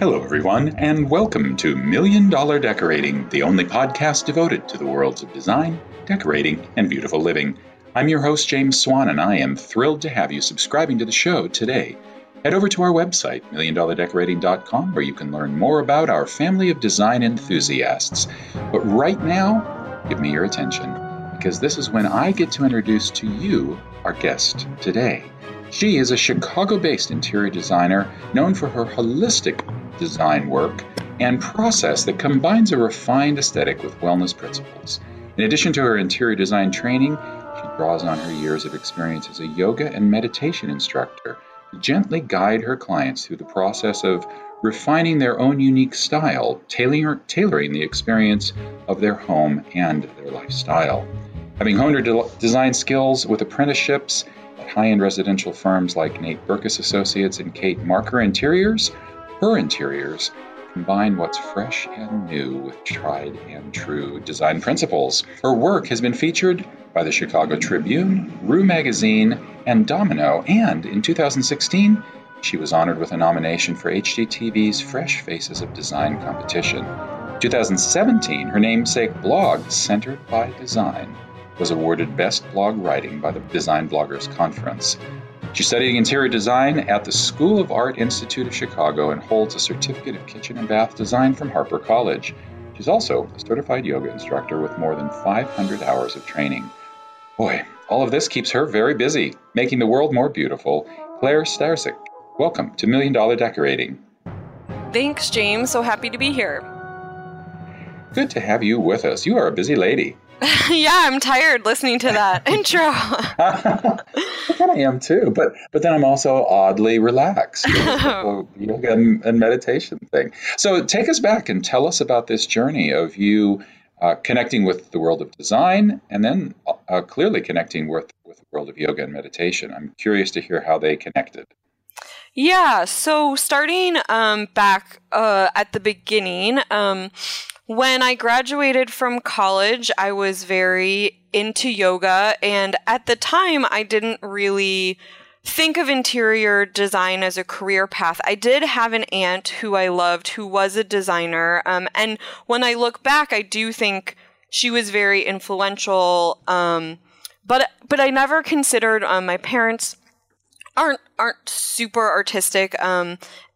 Hello, everyone, and welcome to Million Dollar Decorating, the only podcast devoted to the worlds of design, decorating, and beautiful living. I'm your host, James Swan, and I am thrilled to have you subscribing to the show today. Head over to our website, milliondollardecorating.com, where you can learn more about our family of design enthusiasts. But right now, give me your attention, because this is when I get to introduce to you our guest today. She is a Chicago-based interior designer known for her holistic design work and process that combines a refined aesthetic with wellness principles. In addition to her interior design training, she draws on her years of experience as a yoga and meditation instructor to gently guide her clients through the process of refining their own unique style, tailoring the experience of their home and their lifestyle. Having honed her design skills with apprenticeships at high-end residential firms like Nate Berkus Associates and Kate Marker Interiors, her interiors combine what's fresh and new with tried and true design principles. Her work has been featured by the Chicago Tribune, Rue Magazine, and Domino, and in 2016, she was honored with a nomination for HGTV's Fresh Faces of Design competition. In 2017, her namesake blog, Centered by Design, was awarded Best Blog Writing by the Design Bloggers Conference. She's studying interior design at the School of Art Institute of Chicago and holds a certificate of kitchen and bath design from Harper College. She's also a certified yoga instructor with more than 500 hours of training. Boy, all of this keeps her very busy, making the world more beautiful. Claire Starczyk, welcome to Million Dollar Decorating. Thanks, James. So happy to be here. Good to have you with us. You are a busy lady. Yeah, I'm tired listening to that intro. I kind of am too, but then I'm also oddly relaxed. Yoga and meditation thing. So take us back and tell us about this journey of you connecting with the world of design and then clearly connecting with the world of yoga and meditation. I'm curious to hear how they connected. Yeah, so starting back at the beginning, when I graduated from college, I was very into yoga, and at the time, I didn't really think of interior design as a career path. I did have an aunt who I loved, who was a designer, and when I look back, I do think she was very influential, but I never considered my parents aren't super artistic, and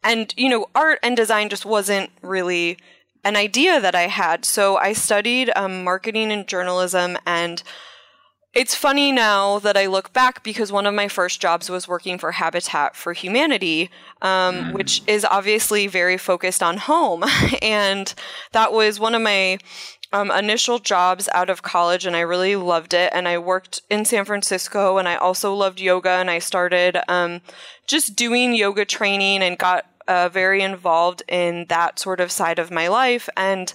art and design just wasn't really an idea that I had. So I studied marketing and journalism, and it's funny now that I look back because one of my first jobs was working for Habitat for Humanity, which is obviously very focused on home. And that was one of my initial jobs out of college, and I really loved it. And I worked in San Francisco, and I also loved yoga, and I started just doing yoga training and got very involved in that sort of side of my life. And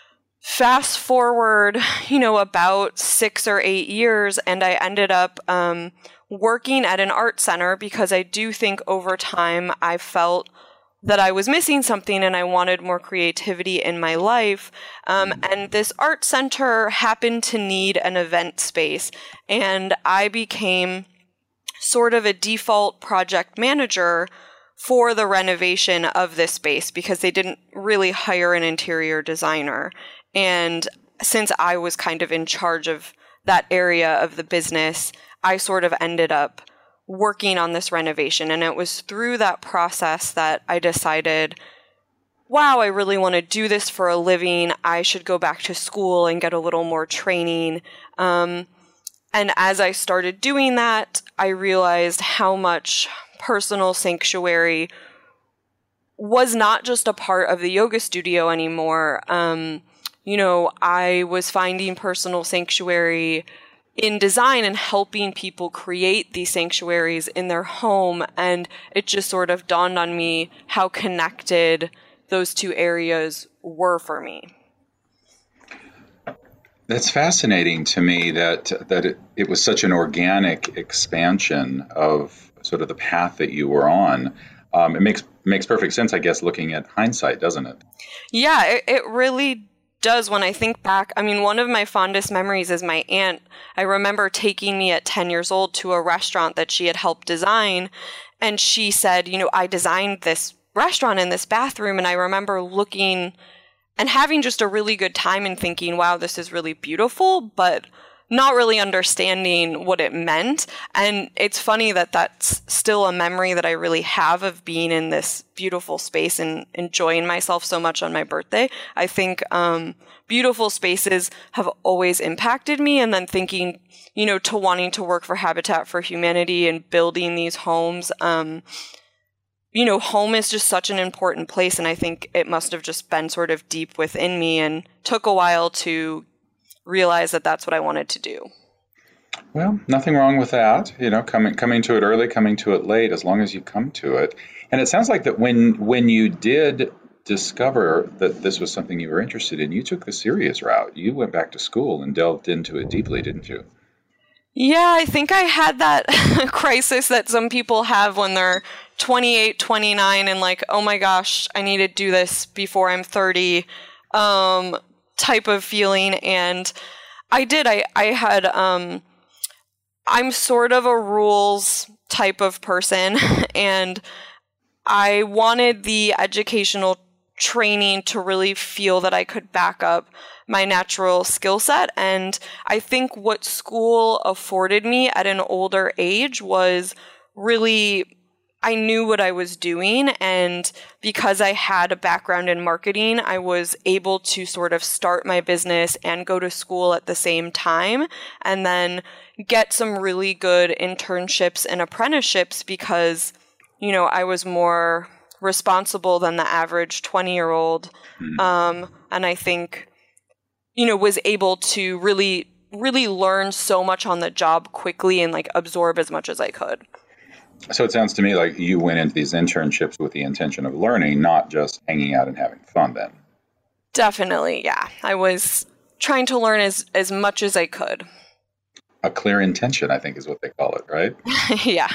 fast forward, about 6 or 8 years, and I ended up working at an art center because I do think over time I felt that I was missing something and I wanted more creativity in my life. And this art center happened to need an event space, and I became sort of a default project manager for the renovation of this space because they didn't really hire an interior designer. And since I was kind of in charge of that area of the business, I sort of ended up working on this renovation. And it was through that process that I decided, wow, I really want to do this for a living. I should go back to school and get a little more training. And as I started doing that, I realized how much personal sanctuary was not just a part of the yoga studio anymore. I was finding personal sanctuary in design and helping people create these sanctuaries in their home. And it just sort of dawned on me how connected those two areas were for me. That's fascinating to me that it was such an organic expansion of sort of the path that you were on. It makes perfect sense, I guess, looking at hindsight, doesn't it? Yeah, it really does. When I think back, one of my fondest memories is my aunt. I remember taking me at 10 years old to a restaurant that she had helped design, and she said, I designed this restaurant in this bathroom. And I remember looking and having just a really good time and thinking, wow, this is really beautiful, but not really understanding what it meant. And it's funny that that's still a memory that I really have of being in this beautiful space and enjoying myself so much on my birthday. I think beautiful spaces have always impacted me. And then thinking, to wanting to work for Habitat for Humanity and building these homes, home is just such an important place. And I think it must have just been sort of deep within me and took a while to realize that that's what I wanted to do. Well, nothing wrong with that. Coming to it early, coming to it late, as long as you come to it. And it sounds like that when you did discover that this was something you were interested in, you took the serious route. You went back to school and delved into it deeply, didn't you? Yeah, I think I had that crisis that some people have when they're 28, 29 and like, oh my gosh, I need to do this before I'm 30. Type of feeling. And I did. I had, I'm sort of a rules type of person, and I wanted the educational training to really feel that I could back up my natural skill set. And I think what school afforded me at an older age was really, I knew what I was doing, and because I had a background in marketing, I was able to sort of start my business and go to school at the same time, and then get some really good internships and apprenticeships because, I was more responsible than the average 20-year-old. And I think, was able to really, really learn so much on the job quickly and like absorb as much as I could. So it sounds to me like you went into these internships with the intention of learning, not just hanging out and having fun then. Definitely, yeah. I was trying to learn as much as I could. A clear intention, I think, is what they call it, right? Yeah.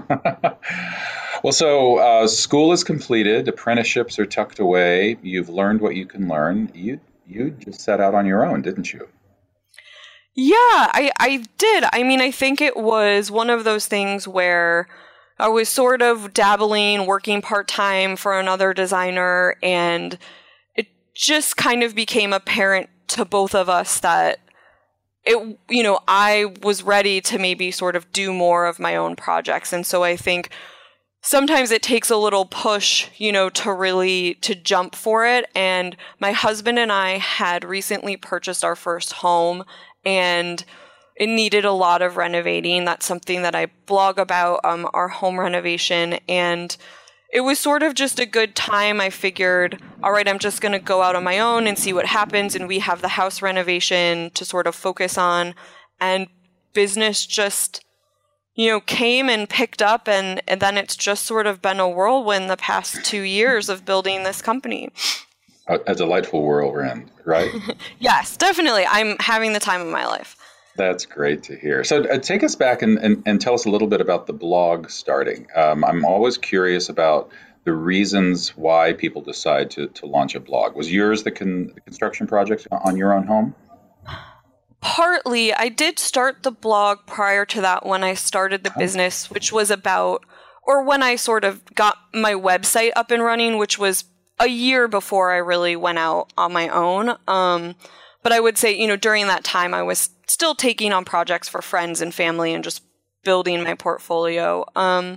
Well, so school is completed, apprenticeships are tucked away, you've learned what you can learn. You just set out on your own, didn't you? Yeah, I did. I mean, I think it was one of those things where I was sort of dabbling, working part-time for another designer, and it just kind of became apparent to both of us that I was ready to maybe sort of do more of my own projects. And so I think sometimes it takes a little push, to jump for it. And my husband and I had recently purchased our first home, and it needed a lot of renovating. That's something that I blog about, our home renovation. And it was sort of just a good time. I figured, all right, I'm just going to go out on my own and see what happens. And we have the house renovation to sort of focus on. And business just, came and picked up. And then it's just sort of been a whirlwind the past 2 years of building this company. A delightful whirlwind, right? Yes, definitely. I'm having the time of my life. That's great to hear. So take us back and tell us a little bit about the blog starting. I'm always curious about the reasons why people decide to launch a blog. Was yours the construction project on your own home? Partly. I did start the blog prior to that when I started the business, which was when I sort of got my website up and running, which was a year before I really went out on my own. But I would say, during that time, I was still taking on projects for friends and family and just building my portfolio.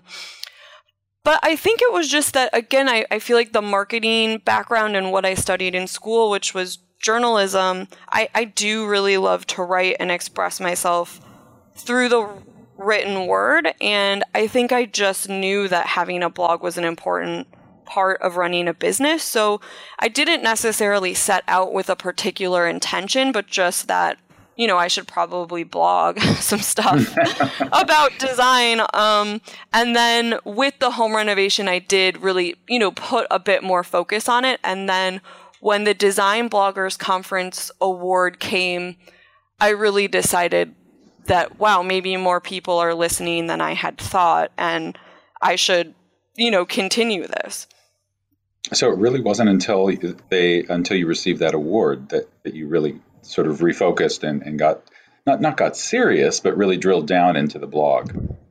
But I think it was just that, again, I feel like the marketing background and what I studied in school, which was journalism, I do really love to write and express myself through the written word. And I think I just knew that having a blog was an important part of running a business. So I didn't necessarily set out with a particular intention, but just that, I should probably blog some stuff about design. And then with the home renovation, I did really, put a bit more focus on it. And then when the Design Bloggers Conference Award came, I really decided that, wow, maybe more people are listening than I had thought, and I should, continue this. So it really wasn't until you received that award that you really sort of refocused and got not got serious, but really drilled down into the blog.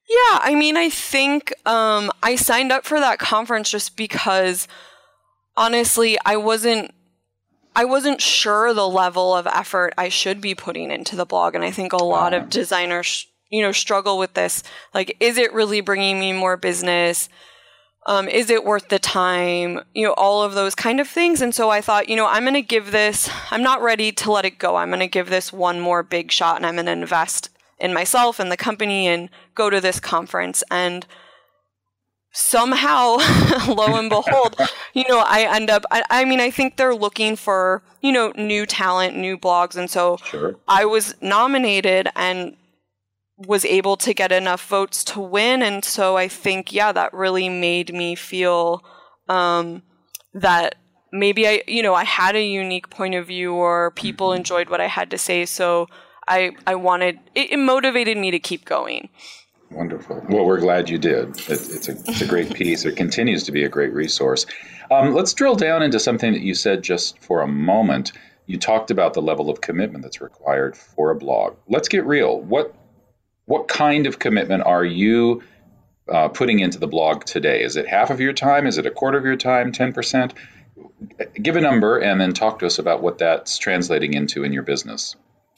Yeah, I mean, I think I signed up for that conference just because, honestly, I wasn't sure the level of effort I should be putting into the blog. And I think a lot of designers, struggle with this. Like, is it really bringing me more business? Is it worth the time? All of those kind of things. And so I thought, I'm going to give this, I'm not ready to let it go. I'm going to give this one more big shot, and I'm going to invest in myself and the company and go to this conference. And somehow, lo and behold, I end up, I think they're looking for, new talent, new blogs. And so Sure. I was nominated and was able to get enough votes to win. And so I think, that really made me feel that maybe I had a unique point of view, or people enjoyed what I had to say. So I wanted, it motivated me to keep going. Wonderful. Well, we're glad you did. It's a great piece. It continues to be a great resource. Let's drill down into something that you said just for a moment. You talked about the level of commitment that's required for a blog. Let's get real. What kind of commitment are you putting into the blog today? Is it half of your time? Is it a quarter of your time? 10%? Give a number and then talk to us about what that's translating into in your business.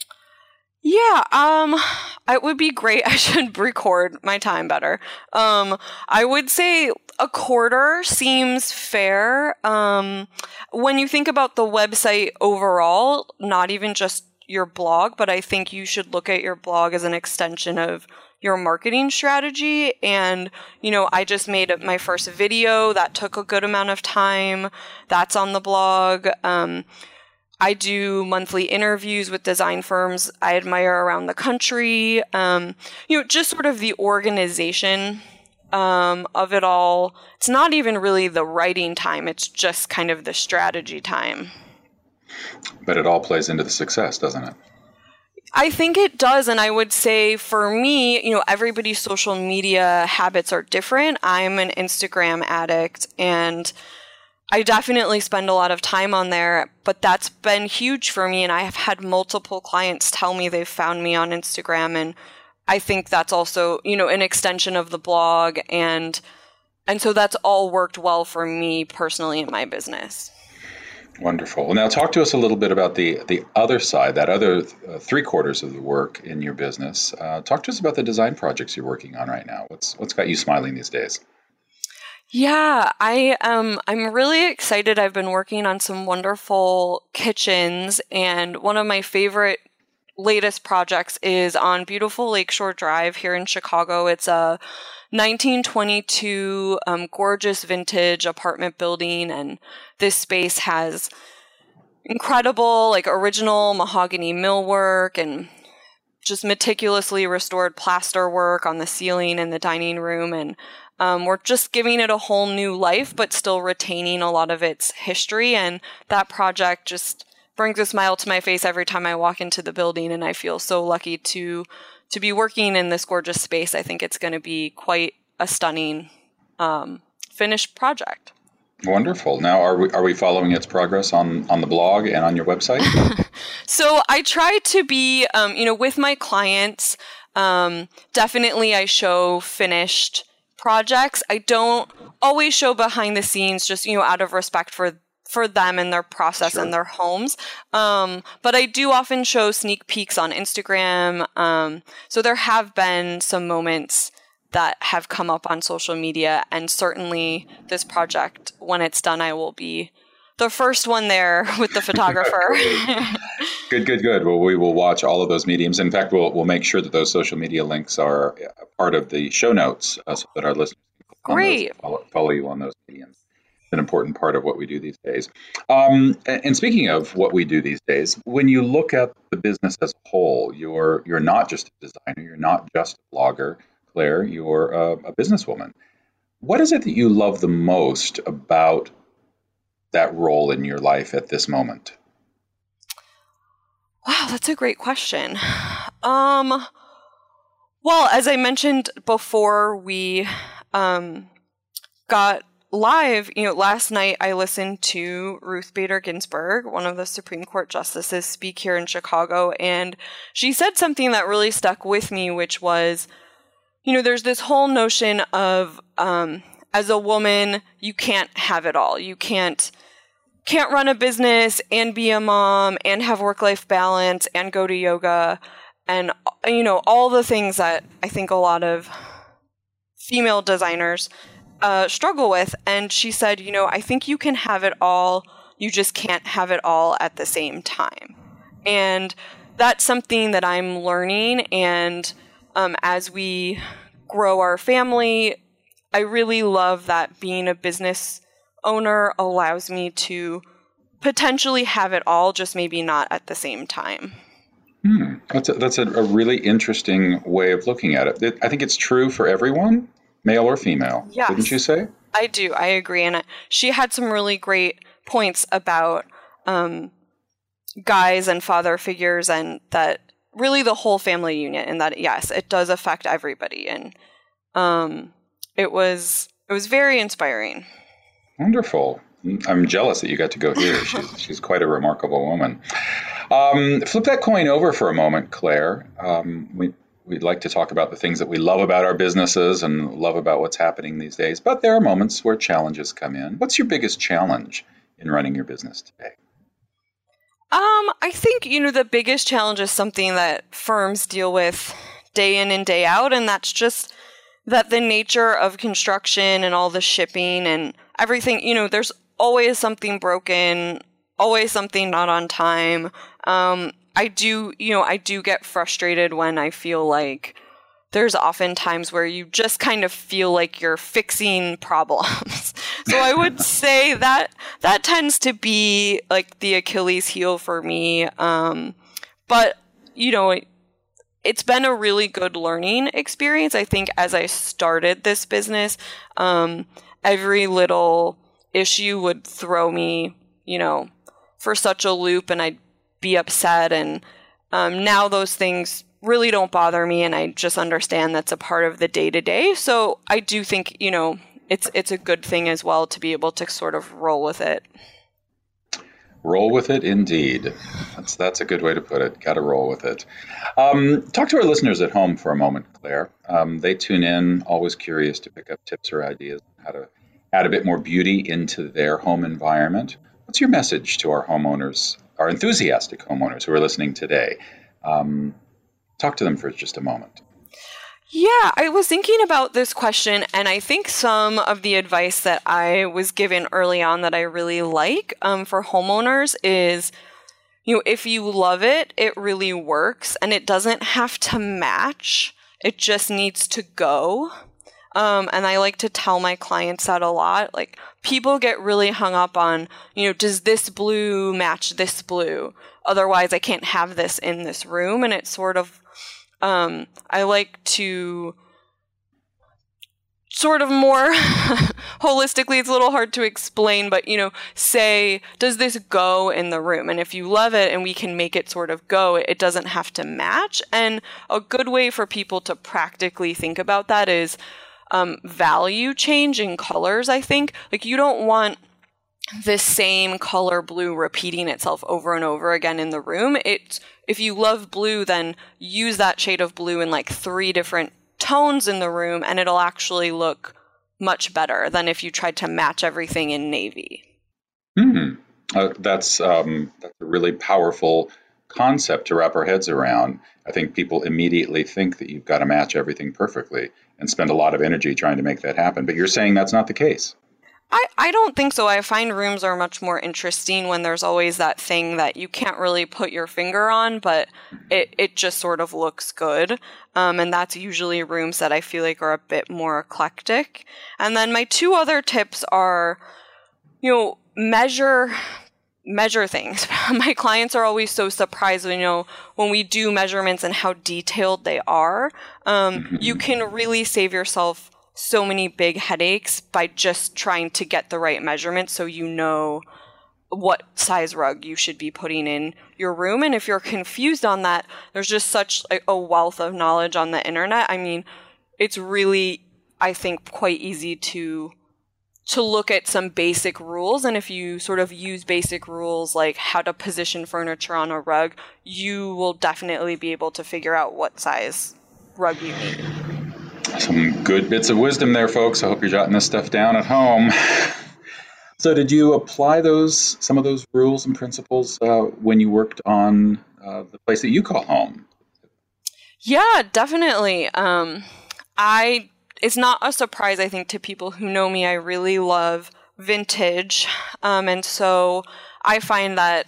Yeah, it would be great. I should record my time better. I would say a quarter seems fair. When you think about the website overall, not even just your blog, but I think you should look at your blog as an extension of your marketing strategy. And, I just made my first video that took a good amount of time. That's on the blog. I do monthly interviews with design firms I admire around the country. Just sort of the organization of it all. It's not even really the writing time. It's just kind of the strategy time. But it all plays into the success, doesn't it? I think it does. And I would say for me, everybody's social media habits are different. I'm an Instagram addict, and I definitely spend a lot of time on there, but that's been huge for me. And I have had multiple clients tell me they've found me on Instagram. And I think that's also, an extension of the blog. And so that's all worked well for me personally in my business. Wonderful. Well, now talk to us a little bit about the other side, that other 3/4 of the work in your business. Talk to us about the design projects you're working on right now. What's got you smiling these days? Yeah, I'm really excited. I've been working on some wonderful kitchens, and one of my favorite latest projects is on beautiful Lakeshore Drive here in Chicago. It's a 1922 gorgeous vintage apartment building, and this space has incredible, original mahogany millwork and just meticulously restored plaster work on the ceiling in the dining room. And we're just giving it a whole new life, but still retaining a lot of its history. And that project just brings a smile to my face every time I walk into the building. And I feel so lucky to be working in this gorgeous space. I think it's going to be quite a stunning finished project. Wonderful. Now, are we following its progress on the blog and on your website? So I try to be, with my clients, definitely I show finished projects. I don't always show behind the scenes, just, out of respect for them and their process and their homes. But I do often show sneak peeks on Instagram. So there have been some moments that have come up on social media, and certainly this project, when it's done, I will be the first one there with the photographer. Good. Well, we will watch all of those mediums. In fact, we'll make sure that those social media links are a part of the show notes so that our listeners can follow you on those mediums. It's an important part of what we do these days. And speaking of what we do these days, when you look at the business as a whole, you're not just a designer, you're not just a blogger, Claire, you're a businesswoman. What is it that you love the most about that role in your life at this moment? Wow, that's a great question. Well, as I mentioned before we got live, last night I listened to Ruth Bader Ginsburg, one of the Supreme Court justices, speak here in Chicago, and she said something that really stuck with me, which was, there's this whole notion of, as a woman, you can't have it all. You can't run a business and be a mom and have work-life balance and go to yoga and, all the things that I think a lot of female designers struggle with. And she said, I think you can have it all. You just can't have it all at the same time. And that's something that I'm learning. And as we grow our family, I really love that being a business owner allows me to potentially have it all, just maybe not at the same time. That's a really interesting way of looking at it. I think it's true for everyone, male or female. Yes, wouldn't you say? I do. I agree. And she had some really great points about guys and father figures, and that really the whole family unit, and that, yes, it does affect everybody. And it was very inspiring. Wonderful. I'm jealous that you got to go here. She's quite a remarkable woman. Flip that coin over for a moment, Claire. We'd like to talk about the things that we love about our businesses and love about what's happening these days, but there are moments where challenges come in. What's your biggest challenge in running your business today? I think, the biggest challenge is something that firms deal with day in and day out, and that's just that the nature of construction and all the shipping and everything, there's always something broken, always something not on time. I do get frustrated when I feel like there's often times where you just kind of feel like you're fixing problems. So I would say that tends to be like the Achilles heel for me. But, it's been a really good learning experience. I think as I started this business, every little issue would throw me, for such a loop, and I'd be upset. And now those things really don't bother me, and I just understand that's a part of the day-to-day. So I do think, it's a good thing as well to be able to sort of roll with it. Roll with it, indeed. That's a good way to put it. Got to roll with it. Talk to our listeners at home for a moment, Claire. They tune in, always curious to pick up tips or ideas on how to add a bit more beauty into their home environment. What's your message to our homeowners, our enthusiastic homeowners who are listening today? Talk to them for just a moment. Yeah, I was thinking about this question, and I think some of the advice that I was given early on that I really like for homeowners is, if you love it, it really works, and it doesn't have to match. It just needs to go. And I like to tell my clients that a lot. Like, people get really hung up on, does this blue match this blue? Otherwise, I can't have this in this room. And it's sort of, I like to sort of more holistically, it's a little hard to explain, but, say, does this go in the room? And if you love it and we can make it sort of go, it doesn't have to match. And a good way for people to practically think about that is value change in colors, I think. Like, you don't want this same color blue repeating itself over and over again in the room. If you love blue, then use that shade of blue in like 3 different tones in the room, and it'll actually look much better than if you tried to match everything in navy. That's a really powerful concept to wrap our heads around. I think people immediately think that you've got to match everything perfectly and spend a lot of energy trying to make that happen. But you're saying that's not the case. I don't think so. I find rooms are much more interesting when there's always that thing that you can't really put your finger on, but it just sort of looks good. And that's usually rooms that I feel like are a bit more eclectic. And then my 2 other tips are, measure things. My clients are always so surprised, when we do measurements and how detailed they are. You can really save yourself so many big headaches by just trying to get the right measurement so you know what size rug you should be putting in your room. And if you're confused on that, there's just such a wealth of knowledge on the internet. I mean, it's really, I think, quite easy to look at some basic rules. And if you sort of use basic rules like how to position furniture on a rug, you will definitely be able to figure out what size rug you need. Some good bits of wisdom there, folks. I hope you're jotting this stuff down at home. So did you apply some of those rules and principles when you worked on the place that you call home? Yeah, definitely. It's not a surprise, I think, to people who know me. I really love vintage. And so I find that,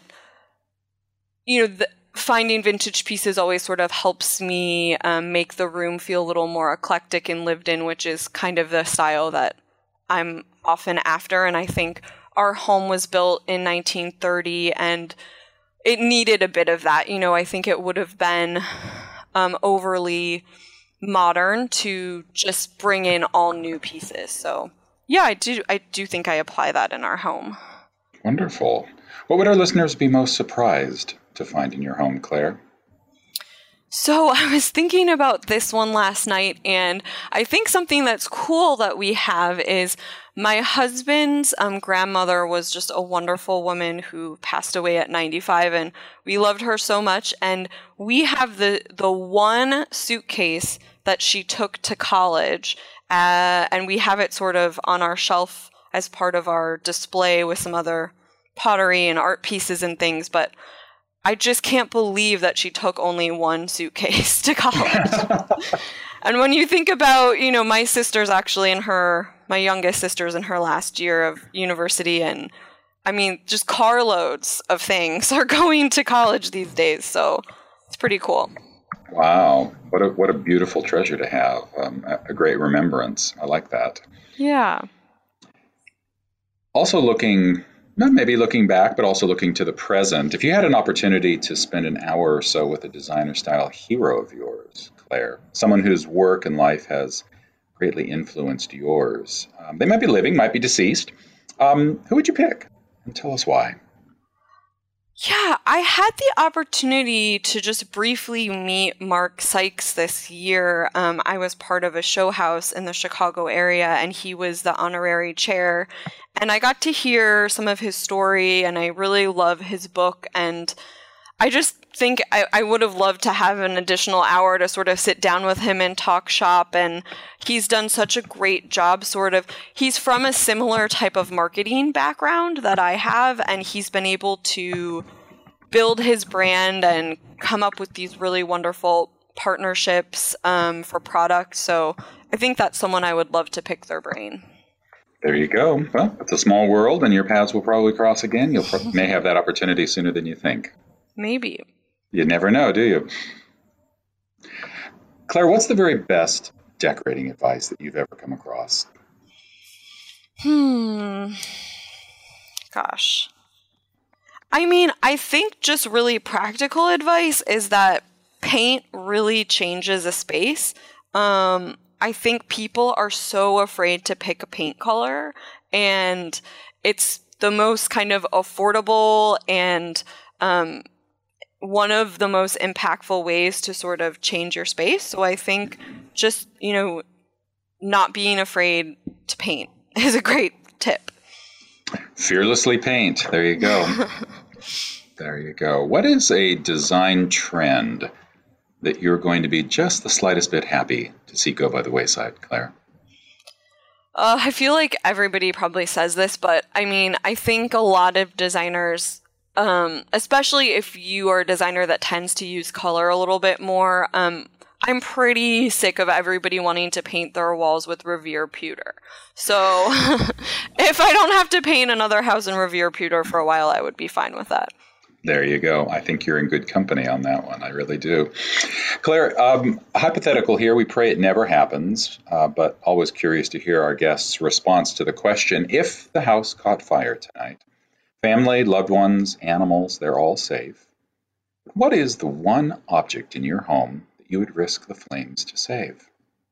finding vintage pieces always sort of helps me make the room feel a little more eclectic and lived in, which is kind of the style that I'm often after. And I think our home was built in 1930 and it needed a bit of that. I think it would have been overly modern to just bring in all new pieces. So yeah, I do think I apply that in our home. Wonderful. What would our listeners be most surprised to find in your home, Claire? So I was thinking about this one last night, and I think something that's cool that we have is my husband's grandmother was just a wonderful woman who passed away at 95, and we loved her so much. And we have the one suitcase that she took to college, and we have it sort of on our shelf as part of our display with some other pottery and art pieces and things. But I just can't believe that she took only one suitcase to college. And when you think about, my sister's actually my youngest sister's in her last year of university, and I mean, just carloads of things are going to college these days. So it's pretty cool. Wow. What a beautiful treasure to have. A great remembrance. I like that. Yeah. Also maybe looking back, but also looking to the present. If you had an opportunity to spend an hour or so with a designer style hero of yours, Claire, someone whose work and life has greatly influenced yours, they might be living, might be deceased. Who would you pick? And tell us why. Yeah, I had the opportunity to just briefly meet Mark Sykes this year. I was part of a show house in the Chicago area, and he was the honorary chair. And I got to hear some of his story, and I really love his book. And I just think I would have loved to have an additional hour to sort of sit down with him and talk shop. And he's done such a great job, he's from a similar type of marketing background that I have, and he's been able to build his brand and come up with these really wonderful partnerships for products. So I think that's someone I would love to pick their brain. There you go. Well, it's a small world, and your paths will probably cross again. You may have that opportunity sooner than you think. Maybe. You never know, do you? Claire, what's the very best decorating advice that you've ever come across? Gosh. I mean, I think just really practical advice is that paint really changes a space. I think people are so afraid to pick a paint color, and it's the most kind of affordable and one of the most impactful ways to sort of change your space. So I think just, not being afraid to paint is a great tip. Fearlessly paint. There you go. There you go. What is a design trend that you're going to be just the slightest bit happy to see go by the wayside, Claire? I feel like everybody probably says this, but I mean, I think a lot of designers, especially if you are a designer that tends to use color a little bit more, I'm pretty sick of everybody wanting to paint their walls with Revere pewter. So if I don't have to paint another house in Revere pewter for a while, I would be fine with that. There you go. I think you're in good company on that one. I really do. Claire, hypothetical here. We pray it never happens, but always curious to hear our guests' response to the question, if the house caught fire tonight, family, loved ones, animals, they're all safe. What is the one object in your home that you would risk the flames to save?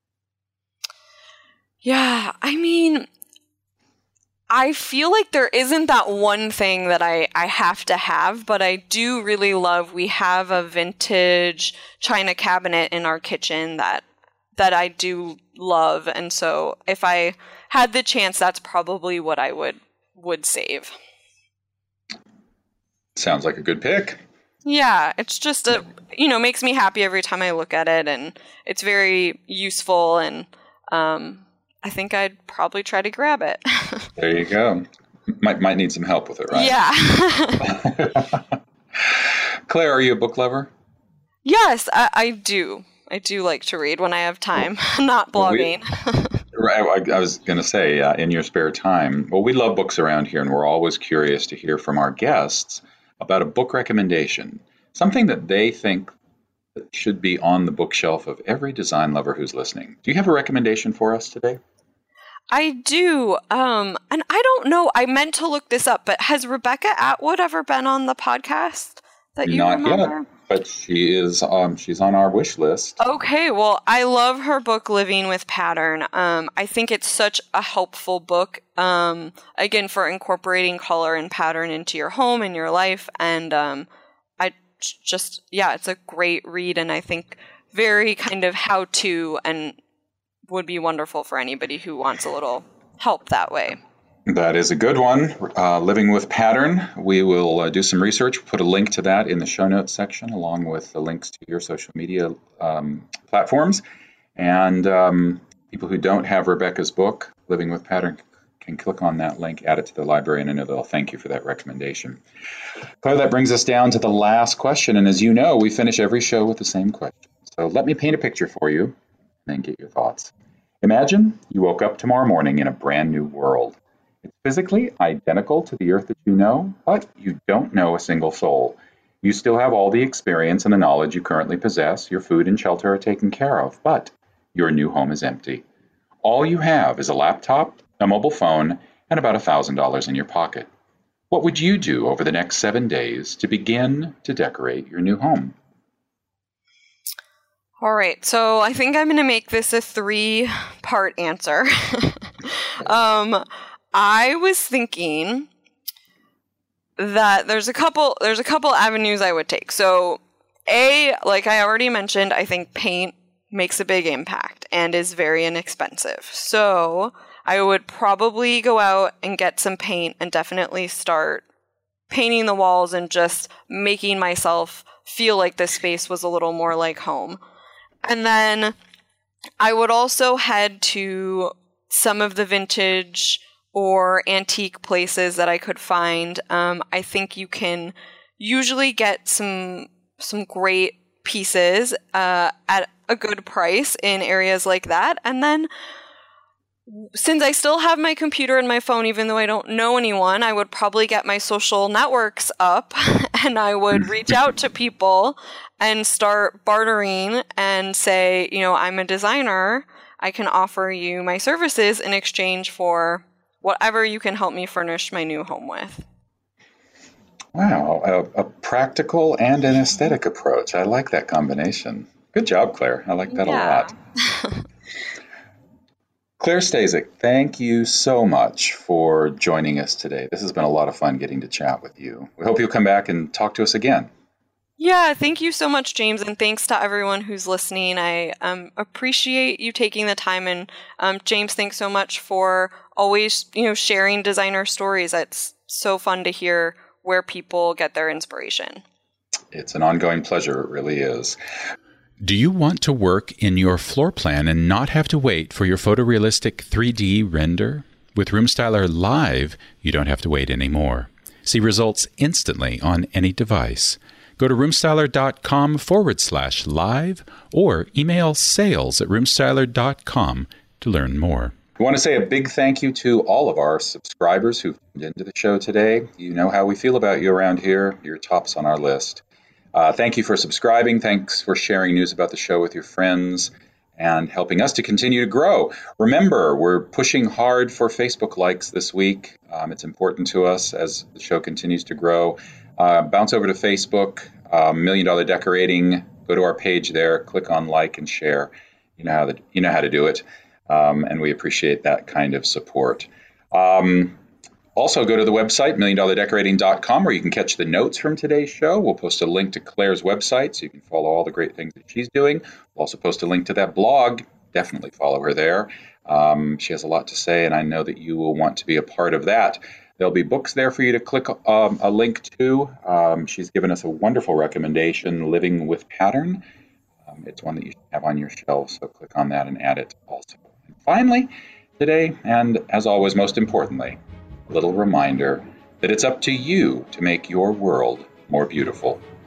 Yeah, I mean, I feel like there isn't that one thing that I have to have, but I do really love, we have a vintage china cabinet in our kitchen that I do love. And so if I had the chance, that's probably what I would save. Sounds like a good pick. Yeah, it's just makes me happy every time I look at it, and it's very useful, and I think I'd probably try to grab it. There you go. Might need some help with it, right? Yeah. Claire, are you a book lover? Yes, I do. I do like to read when I have time, not blogging. Right, I was going to say, in your spare time. Well, we love books around here, and we're always curious to hear from our guests about a book recommendation, something that they think should be on the bookshelf of every design lover who's listening. Do you have a recommendation for us today? I do. And I don't know. I meant to look this up, but has Rebecca Atwood ever been on the podcast that you Not remember? yet, but she is. She's on our wish list. Okay, well, I love her book, Living with Pattern. I think it's such a helpful book, again, for incorporating color and pattern into your home and your life. And it's a great read, and I think very kind of how-to and would be wonderful for anybody who wants a little help that way. That is a good one. Living with Pattern. We will do some research, put a link to that in the show notes section, along with the links to your social media platforms. And people who don't have Rebecca's book, Living with Pattern, can click on that link, add it to the library, and I know they'll thank you for that recommendation. Claire, that brings us down to the last question. And as you know, we finish every show with the same question. So let me paint a picture for you and then get your thoughts. Imagine you woke up tomorrow morning in a brand new world. It's physically identical to the Earth that you know, but you don't know a single soul. You still have all the experience and the knowledge you currently possess. Your food and shelter are taken care of, but your new home is empty. All you have is a laptop, a mobile phone, and about $1,000 in your pocket. What would you do over the next 7 days to begin to decorate your new home? All right, so I think I'm going to make this a 3-part answer. I was thinking that there's a couple avenues I would take. So, like I already mentioned, I think paint makes a big impact and is very inexpensive. So, I would probably go out and get some paint and definitely start painting the walls and just making myself feel like this space was a little more like home. And then I would also head to some of the vintage or antique places that I could find. I think you can usually get some great pieces at a good price in areas like that. And then since I still have my computer and my phone, even though I don't know anyone, I would probably get my social networks up and I would reach out to people and start bartering and say, I'm a designer. I can offer you my services in exchange for whatever you can help me furnish my new home with. Wow, a practical and an aesthetic approach. I like that combination. Good job, Claire. I like that a lot. Claire Stasic, thank you so much for joining us today. This has been a lot of fun getting to chat with you. We hope you'll come back and talk to us again. Yeah, thank you so much, James, and thanks to everyone who's listening. I appreciate you taking the time, and James, thanks so much for always, sharing designer stories. It's so fun to hear where people get their inspiration. It's an ongoing pleasure. It really is. Do you want to work in your floor plan and not have to wait for your photorealistic 3D render? With RoomStyler Live, you don't have to wait anymore. See results instantly on any device. Go to roomstyler.com/live or email sales@roomstyler.com to learn more. I want to say a big thank you to all of our subscribers who've tuned into the show today. You know how we feel about you around here. You're tops on our list. Thank you for subscribing. Thanks for sharing news about the show with your friends and helping us to continue to grow. Remember, we're pushing hard for Facebook likes this week. It's important to us as the show continues to grow. Bounce over to Facebook, $1 Million Decorating. Go to our page there, click on like and share. You know how to do it, and we appreciate that kind of support. Also, go to the website, milliondollardecorating.com, where you can catch the notes from today's show. We'll post a link to Claire's website so you can follow all the great things that she's doing. We'll also post a link to that blog. Definitely follow her there. She has a lot to say, and I know that you will want to be a part of that. There'll be books there for you to click a link to. She's given us a wonderful recommendation, Living with Pattern. It's one that you should have on your shelf, so click on that and add it also. finally, today, and as always, most importantly, a little reminder that it's up to you to make your world more beautiful.